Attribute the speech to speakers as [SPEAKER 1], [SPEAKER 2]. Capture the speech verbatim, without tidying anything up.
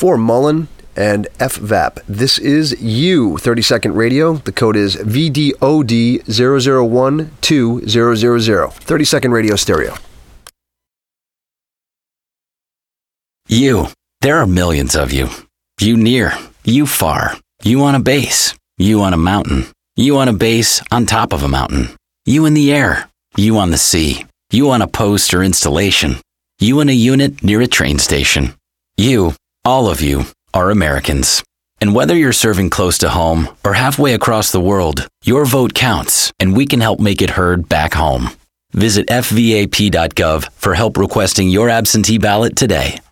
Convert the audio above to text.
[SPEAKER 1] for Mullen and F V A P. This is You, thirty second Radio. The code is V D O D zero zero one two zero zero zero. thirty second Radio Stereo.
[SPEAKER 2] You. There are millions of you. You near, you far. You on a base, you on a mountain. You on a base on top of a mountain. You in the air, you on the sea. You on a post or installation. You in a unit near a train station. You, all of you, are Americans. And whether you're serving close to home or halfway across the world, your vote counts, and we can help make it heard back home. Visit F V A P dot gov for help requesting your absentee ballot today.